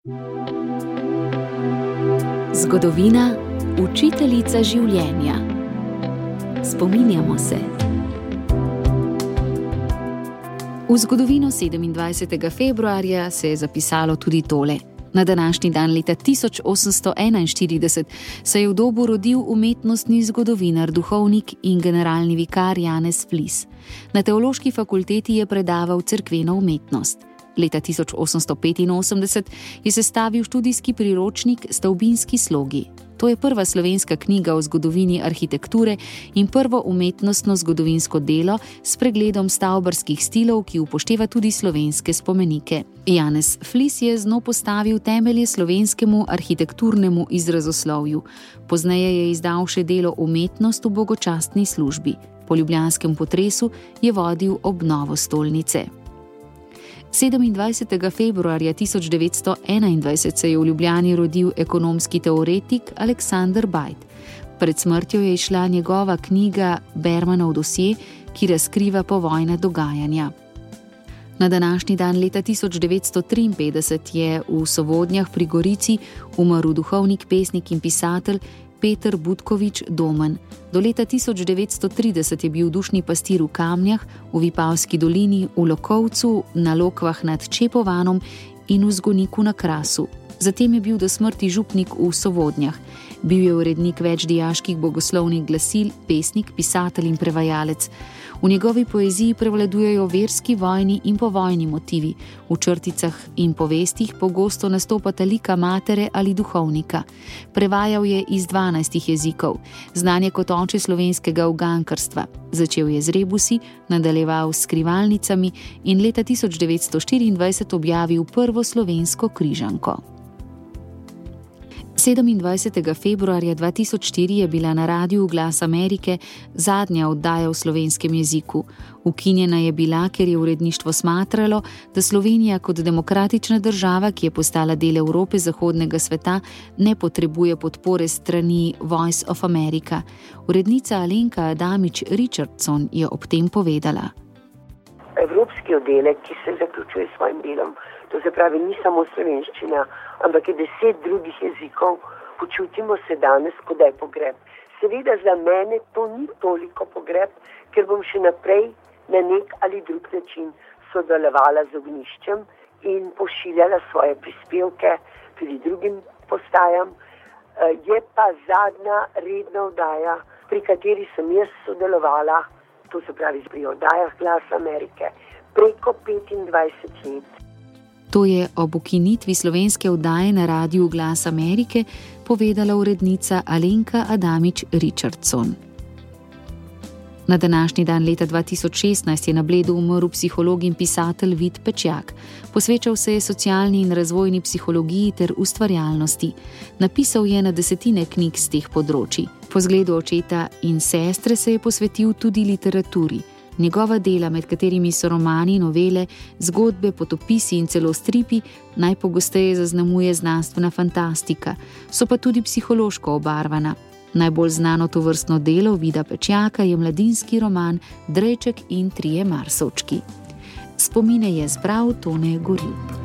Zgodovina, učiteljica življenja. Spominjamo se. V zgodovino 27. februarja se je zapisalo tudi tole. Na današnji dan leta 1841 se je v Dobu rodil umetnostni zgodovinar, duhovnik in generalni vikar Janez Flis. Na Teološki fakulteti je predaval cerkveno umetnost. Leta 1885 je sestavil študijski priročnik Stavbinski slogi. To je prva slovenska knjiga o zgodovini arhitekture in prvo umetnostno zgodovinsko delo s pregledom stavbarskih stilov, ki upošteva tudi slovenske spomenike. Janez Flis je z njo postavil temelje slovenskemu arhitekturnemu izrazoslovju. Pozneje je izdal še delo Umetnost v bogočastni službi. Po ljubljanskem potresu je vodil obnovo stolnice. 27. februarja 1921 se je v Ljubljani rodil ekonomski teoretik Aleksander Bajt. Pred smrtjo je izšla njegova knjiga Bermanov dosje, ki razkriva povojna dogajanja. Na današnji dan leta 1953 je v Sovodnjah pri Gorici umrl duhovnik, pesnik in pisatelj Peter Butkovič Domen. Do leta 1930 je bil dušni pastir v Kamnjah, v Vipavski dolini, v Lokovcu, na Lokvah nad Čepovanom in v Zgoniku na Krasu. Zatem je bil do smrti župnik v Sovodnjah. Bil je urednik več dijaških bogoslovnih glasil, pesnik, pisatelj in prevajalec. V njegovi poeziji prevladujejo verski, vojni in povojni motivi. V črticah in povestih pogosto nastopata lika matere ali duhovnika. Prevajal je iz 12 jezikov. Znan je kot oče slovenskega ugankarstva. Začel je z rebusi, nadaljeval s skrivalnicami in leta 1924 objavil prvo slovensko križanko. 27. februarja 2004 je bila na Radiu Glas Amerike zadnja oddaja v slovenskem jeziku. Ukinjena je bila, ker je uredništvo smatralo, da Slovenija kot demokratična država, ki je postala del Evrope zahodnega sveta, ne potrebuje podpore strani Voice of America. Urednica Alenka Adamič Richardson je ob tem povedala. Evropski oddelek, ki se zaključuje s svojim delom, to se pravi ni samo slovenščina, ampak je 10 drugih jezikov, počutimo se danes, kot da je pogreb. Seveda za mene to ni toliko pogreb, ker bom še naprej na nek ali drug način sodelovala z Ognjiščem in pošiljala svoje prispevke tudi drugim postajam. Je pa zadnja redna oddaja, pri kateri sem jaz sodelovala, to se pravi pri oddajah Glas Amerike, preko 25 let. To je ob ukinitvi slovenske oddaje na Radiu Glas Amerike povedala urednica Alenka Adamič Richardson. Na današnji dan leta 2016 je na Bledu umrl psiholog in pisatelj Vid Pečjak. Posvečal se je socialni in razvojni psihologiji ter ustvarjalnosti. Napisal je na desetine knjig z teh področij. Po zgledu očeta in sestre se je posvetil tudi literaturi. Njegova dela, med katerimi so romani, novele, zgodbe, potopisi in celo stripi, najpogosteje zaznamuje znanstvena fantastika, so pa tudi psihološko obarvana. Najbolj znano tovrstno delo Vida Pečjaka je mladinski roman Drejček in trije Marsovčki. Spomine je zbral Tone Gorjup.